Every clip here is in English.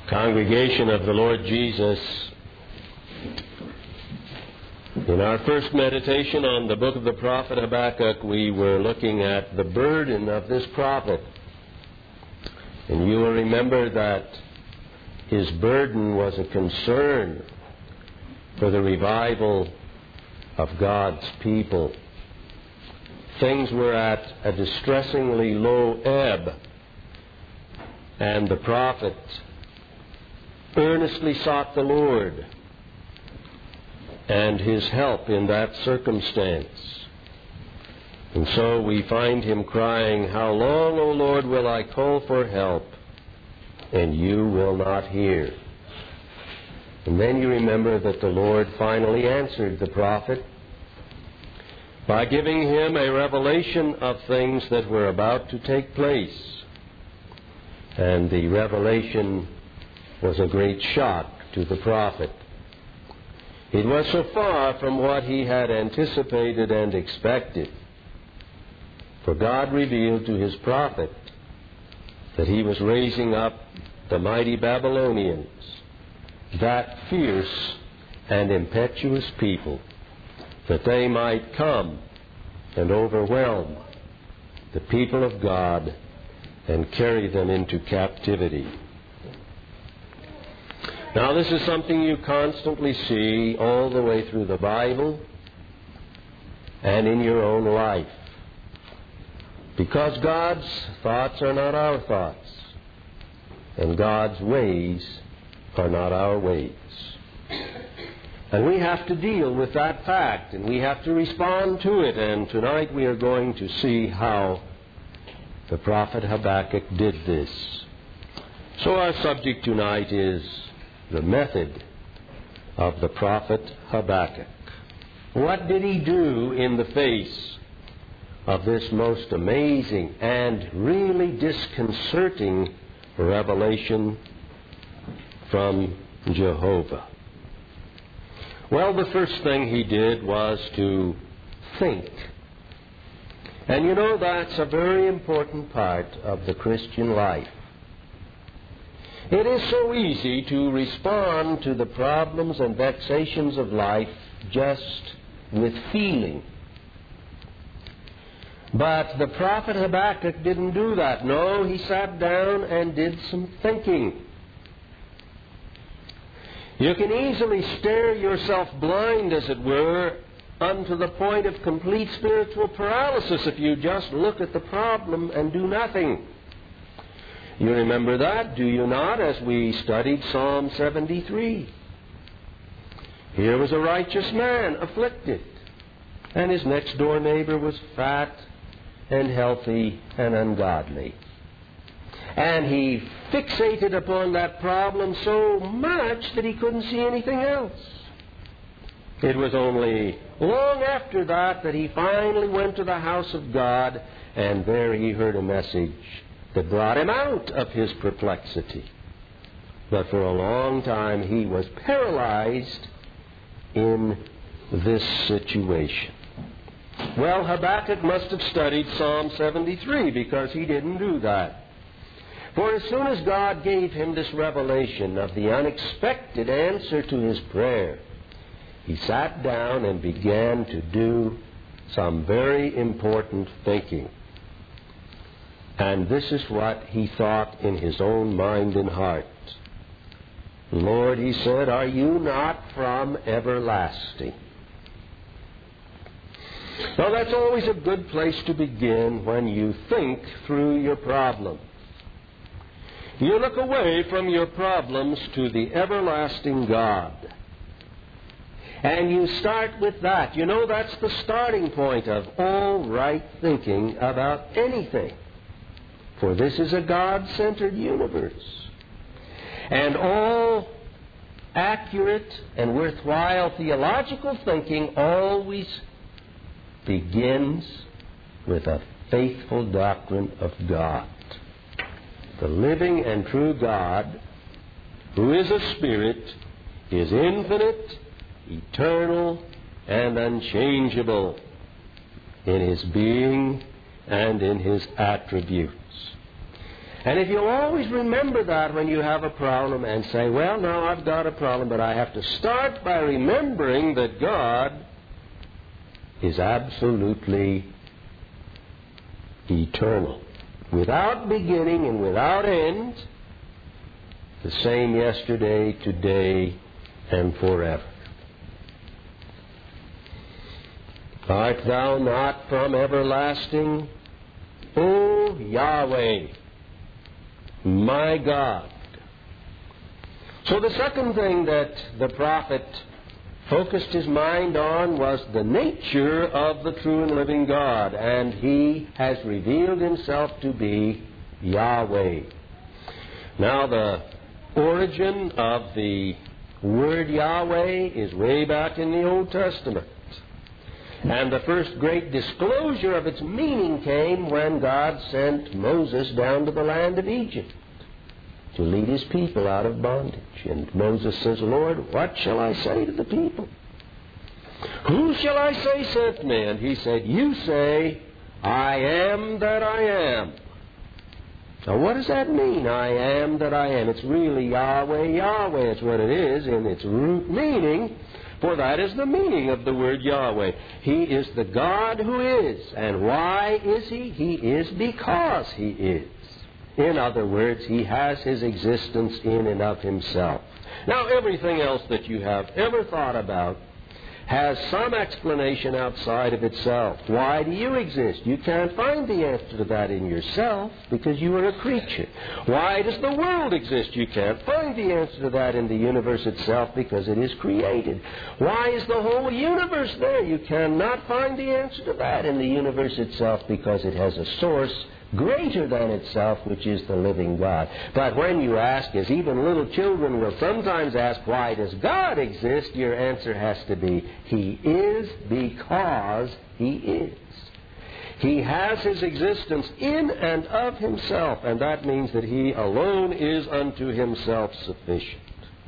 Congregation of the Lord Jesus, in our first meditation on the book of the prophet Habakkuk, we were looking at the burden of this prophet. And you will remember that his burden was a concern for the revival of God's people. Things were at a distressingly low ebb, and the prophet earnestly sought the Lord and His help in that circumstance. And so we find him crying, "How long, O Lord, will I call for help, and you will not hear?" And then you remember that the Lord finally answered the prophet by giving him a revelation of things that were about to take place. And the revelation was a great shock to the prophet. It was so far from what he had anticipated and expected. For God revealed to his prophet that he was raising up the mighty Babylonians, that fierce and impetuous people, that they might come and overwhelm the people of God and carry them into captivity. Now, this is something you constantly see all the way through the Bible and in your own life. Because God's thoughts are not our thoughts, and God's ways are not our ways. And we have to deal with that fact, and we have to respond to it. And tonight we are going to see how the prophet Habakkuk did this. So our subject tonight is the method of the prophet Habakkuk. What did he do in the face of this most amazing and really disconcerting revelation from Jehovah? Well, the first thing he did was to think. And you know, that's a very important part of the Christian life. It is so easy to respond to the problems and vexations of life just with feeling. But the prophet Habakkuk didn't do that. No, he sat down and did some thinking. You can easily stare yourself blind, as it were, unto the point of complete spiritual paralysis if you just look at the problem and do nothing. You remember that, do you not, as we studied Psalm 73? Here was a righteous man afflicted, and his next-door neighbor was fat and healthy and ungodly. And he fixated upon that problem so much that he couldn't see anything else. It was only long after that that he finally went to the house of God, and there he heard a message that brought him out of his perplexity. But for a long time he was paralyzed in this situation. Well, Habakkuk must have studied Psalm 73 because he didn't do that. For as soon as God gave him this revelation of the unexpected answer to his prayer, he sat down and began to do some very important thinking. And this is what he thought in his own mind and heart. "Lord," he said, "are you not from everlasting?" Now, that's always a good place to begin when you think through your problem. You look away from your problems to the everlasting God. And you start with that. You know, that's the starting point of all right thinking about anything. For this is a God-centered universe. And all accurate and worthwhile theological thinking always begins with a faithful doctrine of God. The living and true God, who is a spirit, is infinite, eternal, and unchangeable in his being and in his attributes. And if you'll always remember that when you have a problem and say, well, now I've got a problem, but I have to start by remembering that God is absolutely eternal, without beginning and without end, the same yesterday, today, and forever. Art thou not from everlasting, O Yahweh, my God? So the second thing that the prophet focused his mind on was the nature of the true and living God, and he has revealed himself to be Yahweh. Now, the origin of the word Yahweh is way back in the Old Testament. And the first great disclosure of its meaning came when God sent Moses down to the land of Egypt to lead his people out of bondage. And Moses says, Lord, what shall I say to the people? Who shall I say sent me? And he said, you say, I am that I am. Now, what does that mean, I am that I am? It's really Yahweh, Yahweh. It's what it is in its root meaning, for that is the meaning of the word Yahweh. He is the God who is. And why is he? He is because he is. In other words, he has his existence in and of himself. Now, everything else that you have ever thought about has some explanation outside of itself. Why do you exist? You can't find the answer to that in yourself because you are a creature. Why does the world exist? You can't find the answer to that in the universe itself because it is created. Why is the whole universe there? You cannot find the answer to that in the universe itself because it has a source greater than itself, which is the living God. But when you ask, as even little children will sometimes ask, why does God exist? Your answer has to be, he is because he is. He has his existence in and of himself, and that means that he alone is unto himself sufficient.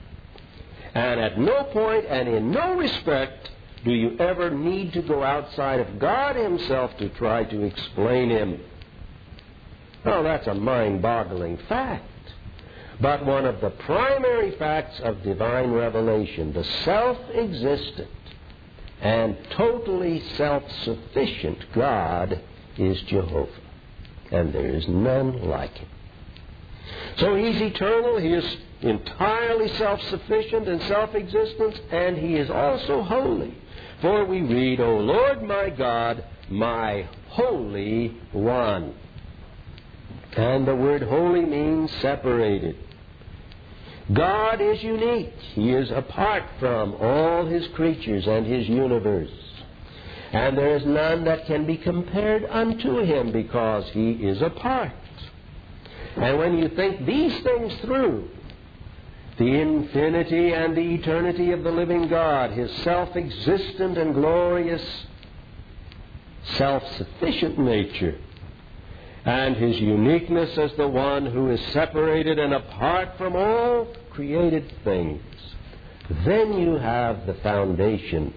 And at no point and in no respect do you ever need to go outside of God himself to try to explain him. Well, that's a mind-boggling fact. But one of the primary facts of divine revelation, the self-existent and totally self-sufficient God, is Jehovah. And there is none like him. So he's eternal, he is entirely self-sufficient and self-existent, and he is also holy. For we read, O Lord my God, my Holy One. And the word holy means separated. God is unique. He is apart from all his creatures and his universe. And there is none that can be compared unto him because he is apart. And when you think these things through, the infinity and the eternity of the living God, his self-existent and glorious self-sufficient nature, and his uniqueness as the one who is separated and apart from all created things, then you have the foundation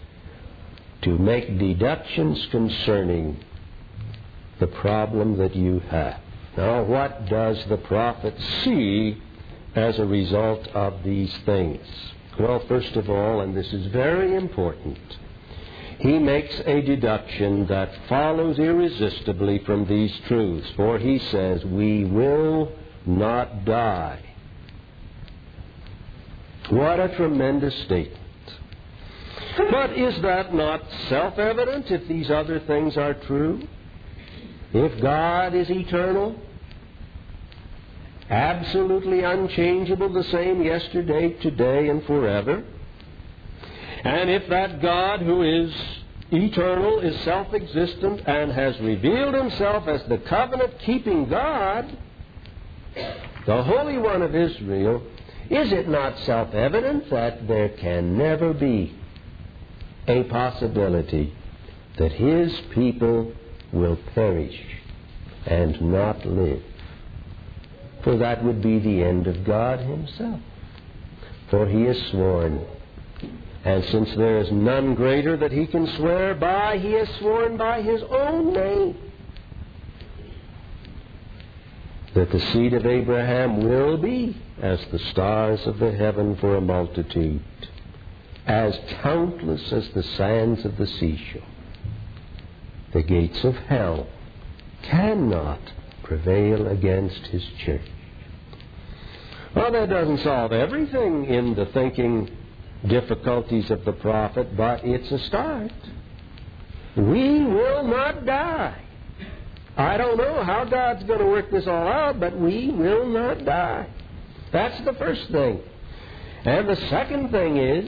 to make deductions concerning the problem that you have. Now, what does the prophet see as a result of these things? Well, first of all, and this is very important, he makes a deduction that follows irresistibly from these truths. For he says, we will not die. What a tremendous statement. But is that not self-evident if these other things are true? If God is eternal, absolutely unchangeable, the same yesterday, today, and forever, and if that God who is eternal is self-existent and has revealed himself as the covenant-keeping God, the Holy One of Israel, is it not self-evident that there can never be a possibility that his people will perish and not live? For that would be the end of God himself. For he has sworn, and since there is none greater that he can swear by, he has sworn by his own name that the seed of Abraham will be as the stars of the heaven for a multitude, as countless as the sands of the seashore. The gates of hell cannot prevail against His church. Well, that doesn't solve everything in the thinking difficulties of the prophet, but it's a start. We will not die. I don't know how God's going to work this all out, but we will not die. That's the first thing. And the second thing is,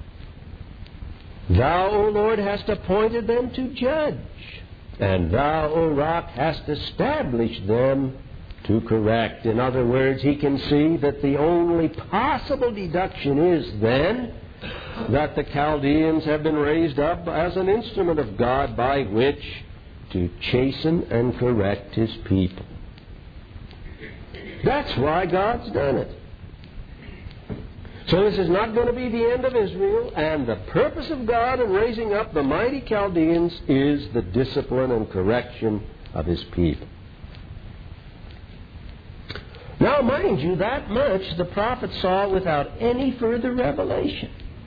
Thou, O Lord, hast appointed them to judge, and Thou, O Rock, hast established them to correct. In other words, he can see that the only possible deduction is then that the Chaldeans have been raised up as an instrument of God by which to chasten and correct His people. That's why God's done it. So this is not going to be the end of Israel, and the purpose of God in raising up the mighty Chaldeans is the discipline and correction of His people. Now, mind you, that much the prophet saw without any further revelation.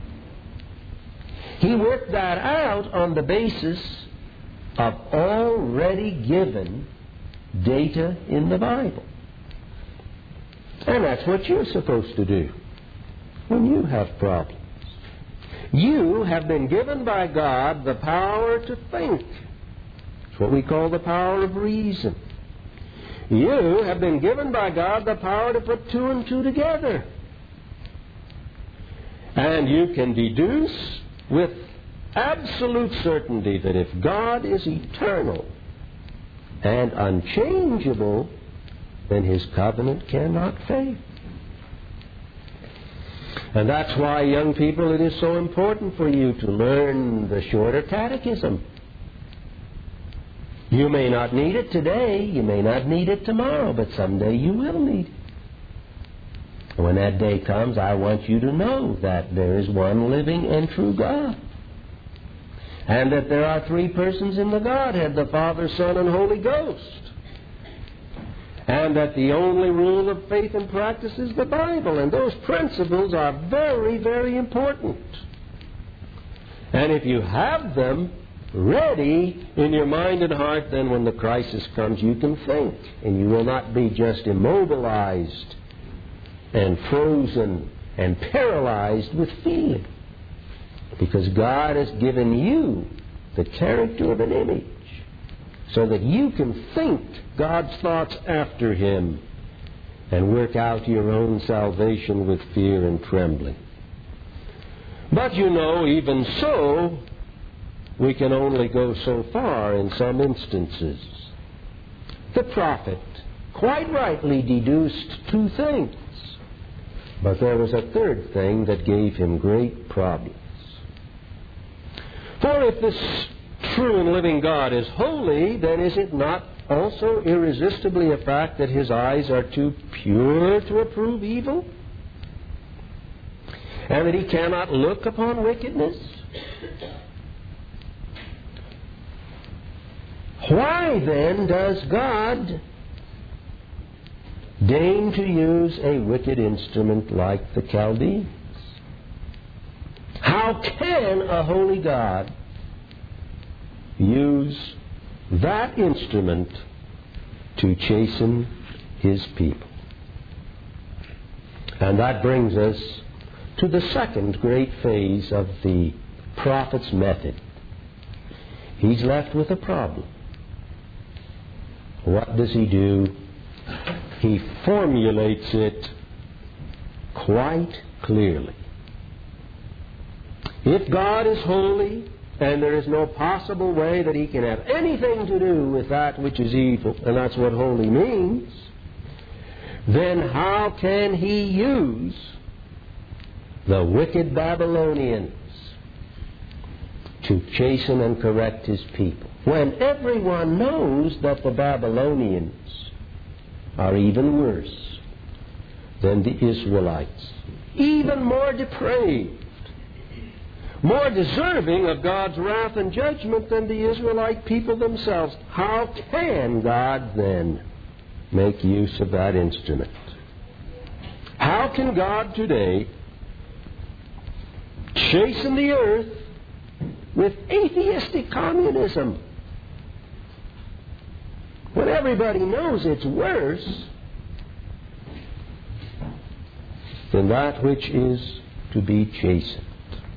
He worked that out on the basis of already given data in the Bible. And that's what you're supposed to do when you have problems. You have been given by God the power to think. It's what we call the power of reason. You have been given by God the power to put two and two together. And you can deduce with absolute certainty that if God is eternal and unchangeable, then His covenant cannot fail. And that's why, young people, it is so important for you to learn the shorter catechism. You may not need it today, you may not need it tomorrow, but someday you will need it. When that day comes, I want you to know that there is one living and true God, and that there are three persons in the Godhead, the Father, Son, and Holy Ghost, and that the only rule of faith and practice is the Bible, and those principles are very, very important. And if you have them ready in your mind and heart, then when the crisis comes, you can think, and you will not be just immobilized and frozen and paralyzed with feeling, because God has given you the character of an image so that you can think God's thoughts after Him and work out your own salvation with fear and trembling. But you know, even so, we can only go so far in some instances. The prophet quite rightly deduced two things, but there was a third thing that gave him great problems. For if this true and living God is holy, then is it not also irresistibly a fact that His eyes are too pure to approve evil? And that He cannot look upon wickedness? Why then does God deign to use a wicked instrument like the Chaldeans? How can a holy God use that instrument to chasten His people? And that brings us to the second great phase of the prophet's method. He's left with a problem. What does he do? He formulates it quite clearly. If God is holy, and there is no possible way that He can have anything to do with that which is evil, and that's what holy means, then how can He use the wicked Babylonians to chasten and correct His people, when everyone knows that the Babylonians are even worse than the Israelites, even more depraved, more deserving of God's wrath and judgment than the Israelite people themselves? How can God then make use of that instrument. How can God today chasten the earth with atheistic communism when everybody knows it's worse than that which is to be chastened?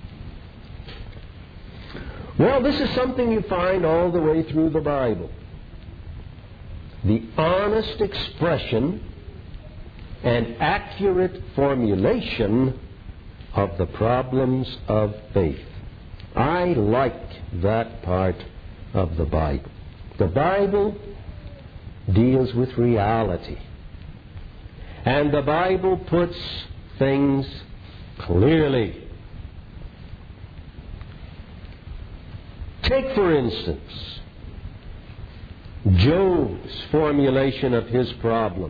Well, this is something you find all the way through the Bible. The honest expression and accurate formulation of the problems of faith. I like that part of the Bible. The Bible deals with reality. And the Bible puts things clearly. Take, for instance, Job's formulation of his problem.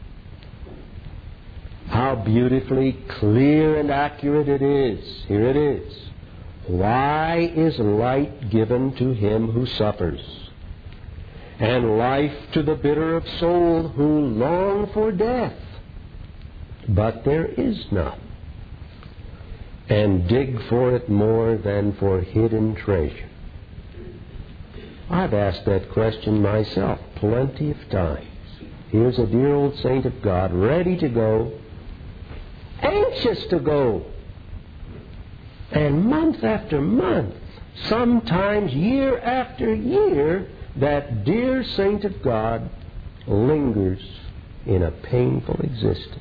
How beautifully clear and accurate it is. Here it is. Why is light given to him who suffers, and life to the bitter of soul who long for death? But there is none, and dig for it more than for hidden treasure. I've asked that question myself plenty of times. Here's a dear old saint of God, ready to go, anxious to go. And month after month, sometimes year after year, that dear saint of God lingers in a painful existence.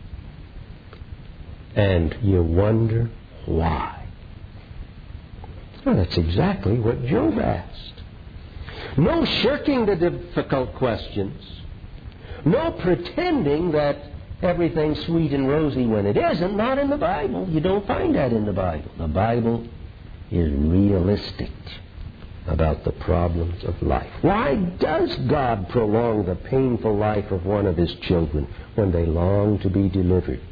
And you wonder why. Well, that's exactly what Job asked. No shirking the difficult questions. No pretending that everything's sweet and rosy when it isn't. Not in the Bible. You don't find that in the Bible. The Bible is realistic about the problems of life. Why does God prolong the painful life of one of His children when they long to be delivered?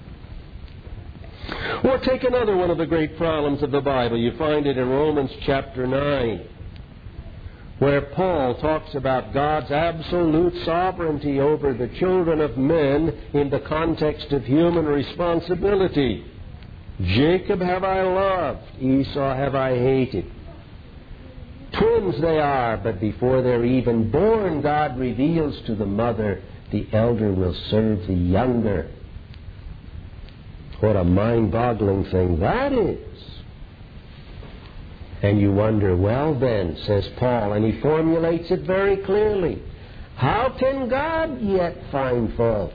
Or take another one of the great problems of the Bible. You find it in Romans chapter 9. Where Paul talks about God's absolute sovereignty over the children of men in the context of human responsibility. Jacob have I loved, Esau have I hated. Twins they are, but before they're even born, God reveals to the mother, the elder will serve the younger. What a mind-boggling thing that is. And you wonder, well then, says Paul, and he formulates it very clearly, how can God yet find fault?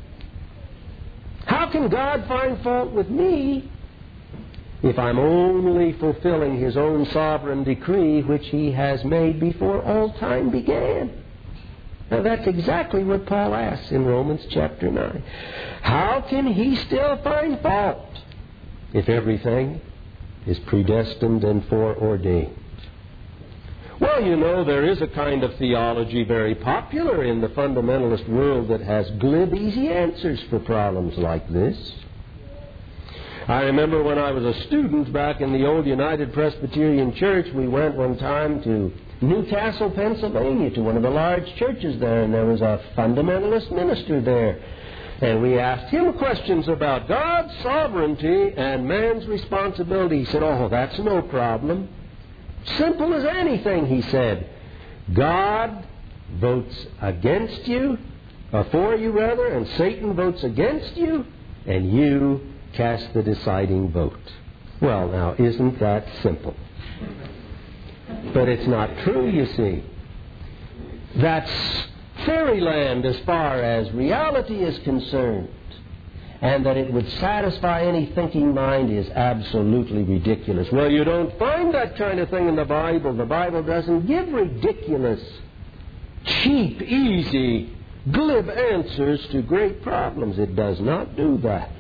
How can God find fault with me if I'm only fulfilling His own sovereign decree which He has made before all time began? Now that's exactly what Paul asks in Romans chapter 9. How can He still find fault if everything is predestined and foreordained? Well, you know, there is a kind of theology very popular in the fundamentalist world that has glib, easy answers for problems like this. I remember when I was a student back in the old United Presbyterian Church, we went one time to Newcastle, Pennsylvania, to one of the large churches there, and there was a fundamentalist minister there. And we asked him questions about God's sovereignty and man's responsibility. He said, oh, that's no problem. Simple as anything, he said. God votes against you, for you rather, and Satan votes against you, and you cast the deciding vote. Well, now, isn't that simple? But it's not true, you see. That's fairyland as far as reality is concerned. And that it would satisfy any thinking mind is absolutely ridiculous. Well, you don't find that kind of thing in the Bible. The Bible doesn't give ridiculous, cheap, easy, glib answers to great problems. It does not do that.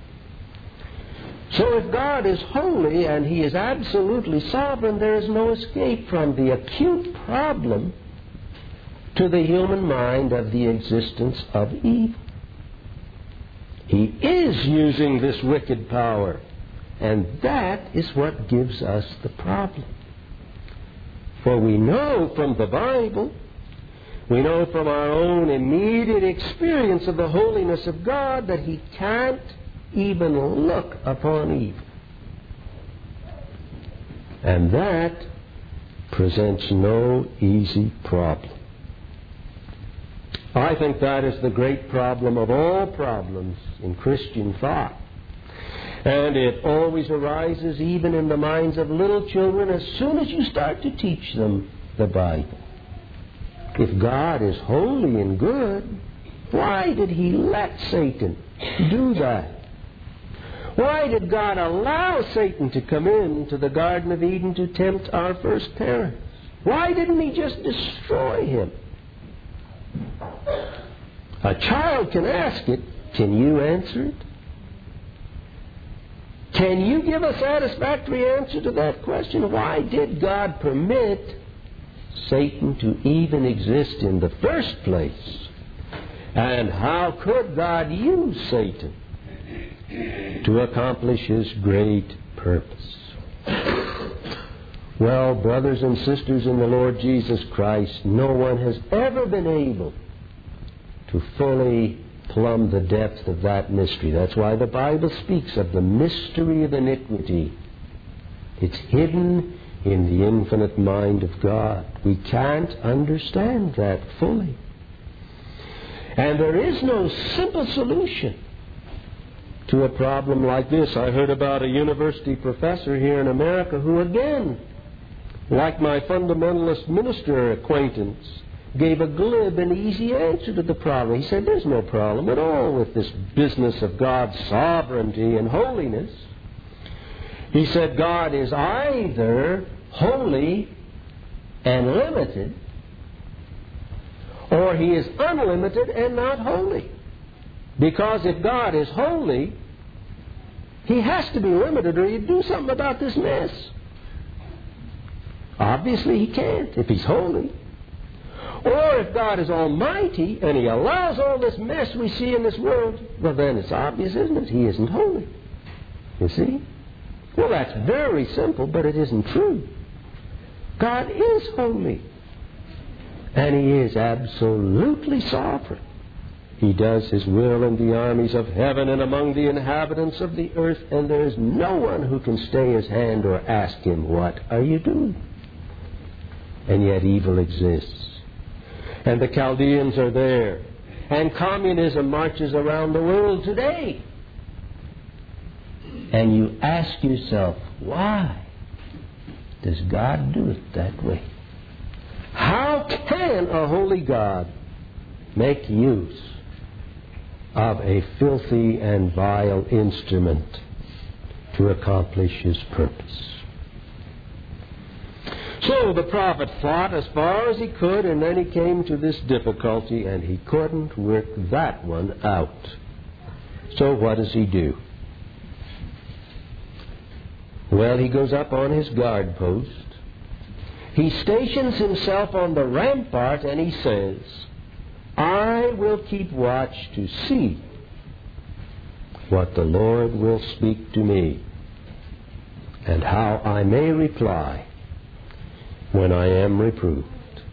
So if God is holy and He is absolutely sovereign, there is no escape from the acute problem to the human mind of the existence of evil. He is using this wicked power, and that is what gives us the problem. For we know from the Bible We know from our own immediate experience of the holiness of God that He can't even look upon evil. And that presents no easy problem. I think that is the great problem of all problems in Christian thought. And it always arises even in the minds of little children as soon as you start to teach them the Bible. If God is holy and good, why did He let Satan do that? Why did God allow Satan to come into the Garden of Eden to tempt our first parents? Why didn't He just destroy him? A child can ask it. Can you answer it? Can you give a satisfactory answer to that question? Why did God permit Satan to even exist in the first place? And how could God use Satan to accomplish His great purpose? Well, brothers and sisters in the Lord Jesus Christ, no one has ever been able to fully plumb the depth of that mystery. That's why the Bible speaks of the mystery of iniquity. It's hidden in the infinite mind of God. We can't understand that fully. And there is no simple solution to a problem like this. I heard about a university professor here in America who, again, like my fundamentalist minister acquaintance, gave a glib and easy answer to the problem. He said, there's no problem at all with this business of God's sovereignty and holiness. He said, God is either holy and limited, or He is unlimited and not holy. Because if God is holy, He has to be limited or He'd do something about this mess. Obviously He can't if He's holy. Or if God is almighty and He allows all this mess we see in this world, well then it's obvious, isn't it? He isn't holy. You see? Well, that's very simple, but it isn't true. God is holy. And He is absolutely sovereign. He does His will in the armies of heaven and among the inhabitants of the earth, and there is no one who can stay His hand or ask Him, what are you doing? And yet evil exists. And the Chaldeans are there. And communism marches around the world today. And you ask yourself, why does God do it that way? How can a holy God make use of a filthy and vile instrument to accomplish His purpose? So the prophet fought as far as he could, and then he came to this difficulty, and he couldn't work that one out. So what does he do? Well, he goes up on his guard post. He stations himself on the rampart, and he says, I will keep watch to see what the Lord will speak to me, and how I may reply when I am reproved.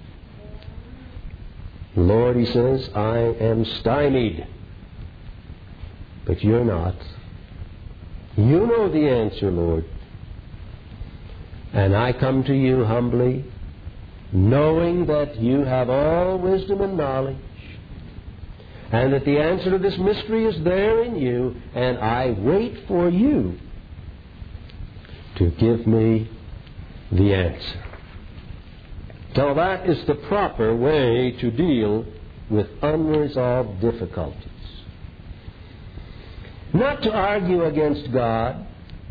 Lord, he says, I am stymied, but you're not. You know the answer, Lord. And I come to you humbly, knowing that you have all wisdom and knowledge, and that the answer to this mystery is there in you, and I wait for you to give me the answer. So that is the proper way to deal with unresolved difficulties. Not to argue against God.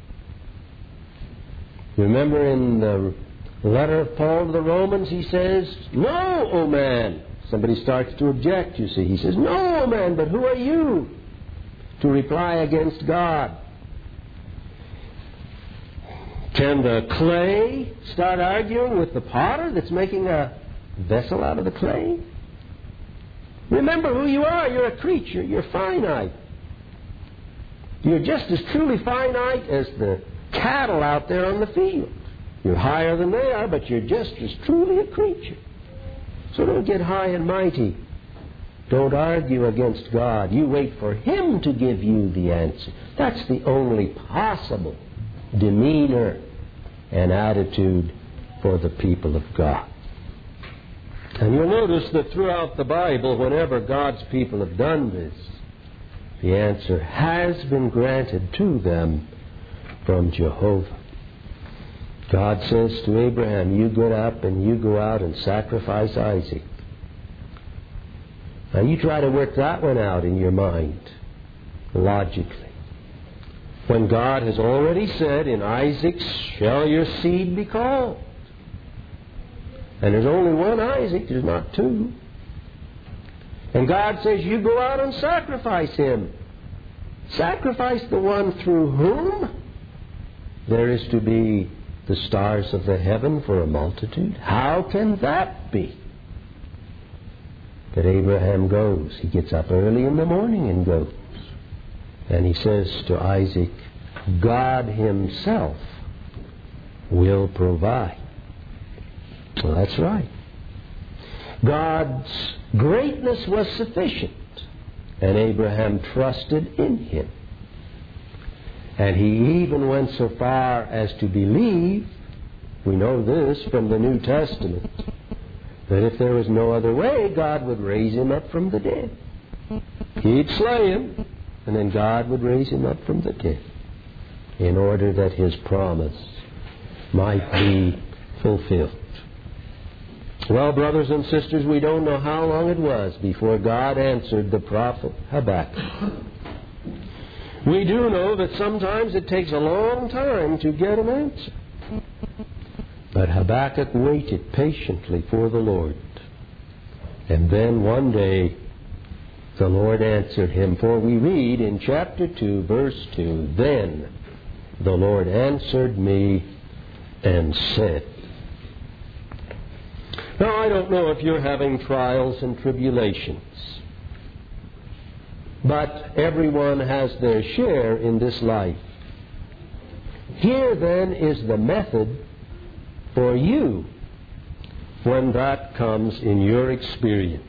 Remember in the letter of Paul to the Romans, he says, no, O man. Somebody starts to object, you see. He says, no, O man, but who are you to reply against God? Can the clay start arguing with the potter that's making a vessel out of the clay? Remember who you are. You're a creature. You're finite. You're just as truly finite as the cattle out there on the field. You're higher than they are, but you're just as truly a creature. So don't get high and mighty. Don't argue against God. You wait for Him to give you the answer. That's the only possible demeanor and attitude for the people of God. And you'll notice that throughout the Bible, whenever God's people have done this, the answer has been granted to them from Jehovah. God says to Abraham, you get up and you go out and sacrifice Isaac. Now you try to work that one out in your mind, logically. When God has already said, in Isaac shall your seed be called. And there's only one Isaac, there's not two. And God says, you go out and sacrifice him. Sacrifice the one through whom there is to be the stars of the heaven for a multitude. How can that be? That Abraham goes. He gets up early in the morning and goes. And he says to Isaac, God Himself will provide. Well, that's right. God's greatness was sufficient, and Abraham trusted in Him. And he even went so far as to believe, we know this from the New Testament, that if there was no other way, God would raise him up from the dead. He'd slay him, and then God would raise him up from the dead in order that His promise might be fulfilled. Well, brothers and sisters, we don't know how long it was before God answered the prophet Habakkuk. We do know that sometimes it takes a long time to get an answer. But Habakkuk waited patiently for the Lord. And then one day the Lord answered him. For we read in chapter 2, verse 2, Then the Lord answered me and said. Now, I don't know if you're having trials and tribulations, but everyone has their share in this life. Here, then, is the method for you when that comes in your experience.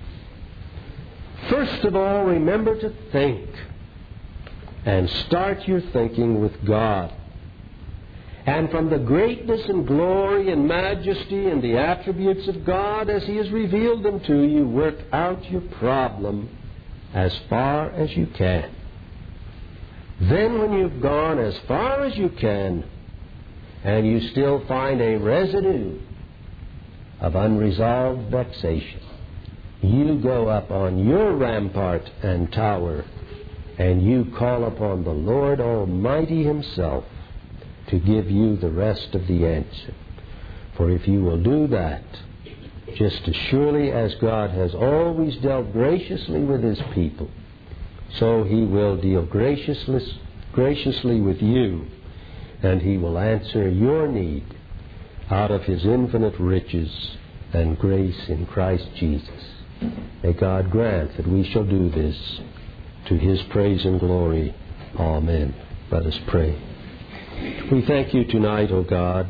First of all, remember to think and start your thinking with God. And from the greatness and glory and majesty and the attributes of God as He has revealed them to you, work out your problem as far as you can. Then when you've gone as far as you can, and you still find a residue of unresolved vexation, you go up on your rampart and tower, and you call upon the Lord Almighty Himself to give you the rest of the answer. For if you will do that, just as surely as God has always dealt graciously with His people, so He will deal graciously with you, and He will answer your need out of His infinite riches and grace in Christ Jesus. May God grant that we shall do this to His praise and glory. Amen. Let us pray. We thank You tonight, O God,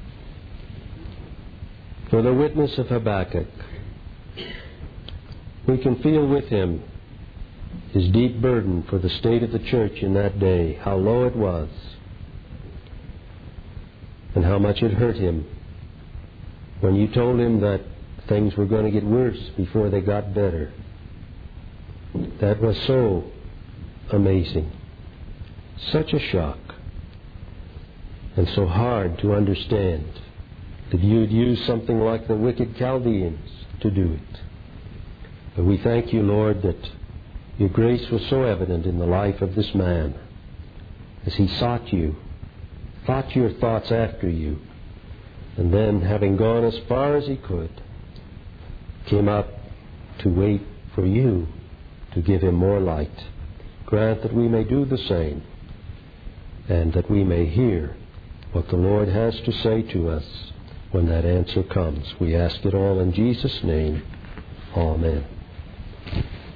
for the witness of Habakkuk. We can feel with him his deep burden for the state of the church in that day, how low it was, and how much it hurt him when You told him that things were going to get worse before they got better. That was so amazing, such a shock, and so hard to understand that You'd use something like the wicked Chaldeans to do it. But we thank You, Lord, that Your grace was so evident in the life of this man as he sought You, thought Your thoughts after You, and then, having gone as far as he could, came up to wait for You to give him more light. Grant that we may do the same, and that we may hear what the Lord has to say to us when that answer comes. We ask it all in Jesus' name. Amen.